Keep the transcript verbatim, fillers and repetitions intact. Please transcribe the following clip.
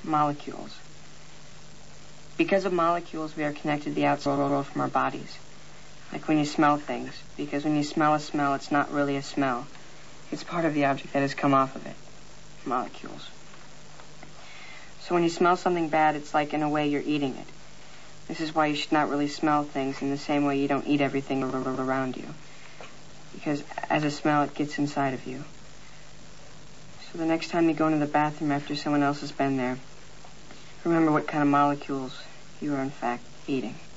Molecules. Because of molecules, we are connected to the outside world from our bodies. Like when you smell things. Because when you smell a smell, it's not really a smell. It's part of the object that has come off of it. Molecules. So when you smell something bad, it's like, in a way, you're eating it. This is why you should not really smell things in the same way you don't eat everything around you. Because as a smell, it gets inside of you. So the next time you go into the bathroom after someone else has been there, remember what kind of molecules you are, in fact, eating.